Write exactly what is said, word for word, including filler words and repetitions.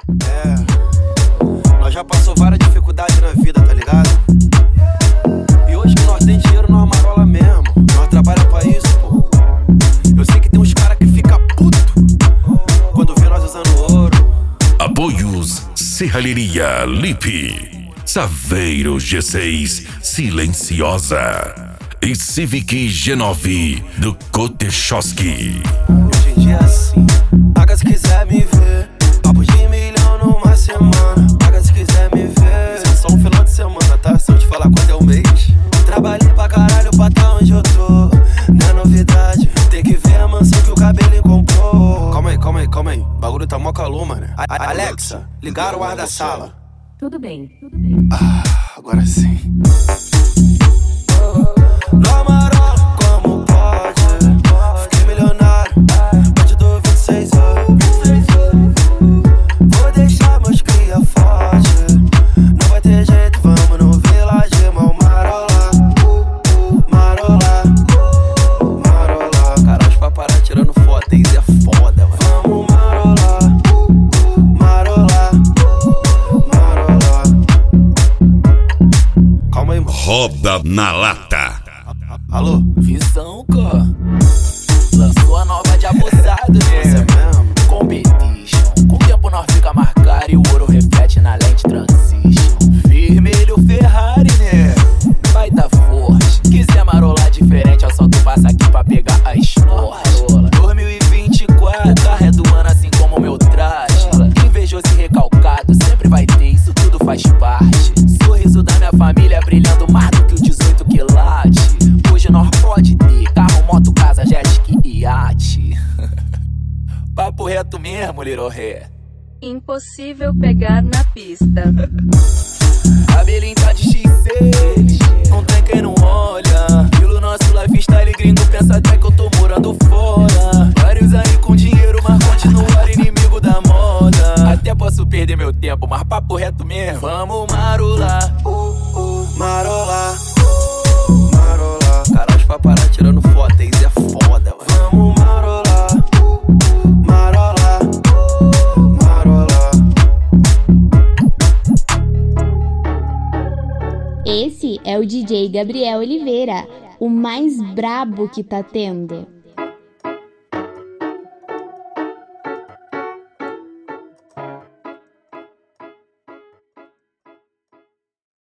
É, nós já passou várias dificuldades na vida, tá ligado? E hoje que nós tem dinheiro, nós marola mesmo. Nós trabalha pra isso, pô. Eu sei que tem uns caras que fica puto quando vê nós usando ouro. Apoios Serralheria Lipe, Saveiro G seis Silenciosa e Civic G nove do Kotechoski. Hoje em dia é assim, paga se quiser me ver. Papo de milhão numa semana. Paga se quiser me ver. Isso é só um final de semana, tá? Se eu te falar quanto é o mês. Trabalhei pra caralho pra tá onde eu tô. Não é novidade, tem que ver a mansão que o cabelinho comprou. Calma aí, calma aí, calma aí. O bagulho tá mó calor, mano. A a Alexa, ligaram o ar da sala. Tudo bem, tudo bem. Ah, agora sim. Não marola, como pode? Fiquei milionário, pode do vinte e seis anos. Vou deixar meus cria forte. Não vai ter jeito, vamos no Village Mall marola. Marola, marola. Cara, os paparazzi tirando foto, isso é foda, mano. Vamos marola, marola, marola. Calma aí, mano. Roda na lata. Alô? Visão, cara. Lançou a nova de abusado, né? Isso é mesmo? Competition. Com o tempo nós fica mais caro e o ouro reflete na lente transition. Vermelho Ferrari, né? Vai tá forte. Quiser marolar diferente, eu só tu passa aqui pra pegar a esporte. dois mil e vinte e quatro, carro é do ano assim como meu traje. Invejoso e recalcado, sempre vai ter, isso tudo faz parte. Sorriso da minha família brilhando mais do que o dezoito quilates. Hoje nós pode ter carro, moto, casa, jet ski e iate. Papo reto mesmo, Little Ré. Impossível pegar na pista. Cabelinho tá de X seis, não tem quem não olha. Pelo nosso lifestyle gringo, pensa até que eu tô morando fora. Vários aí com dinheiro, mas continuar inimigo da moda. Até posso perder meu tempo, mas papo reto mesmo. Vamos marolar, Uh, uh, marola, uh, marola. Cara, os paparazzi tirando foto, isso é foda, mano. Vamos marola, uh, marola, uh, marola. Esse é o D J Gabriel Oliveira, o mais brabo que tá tendo.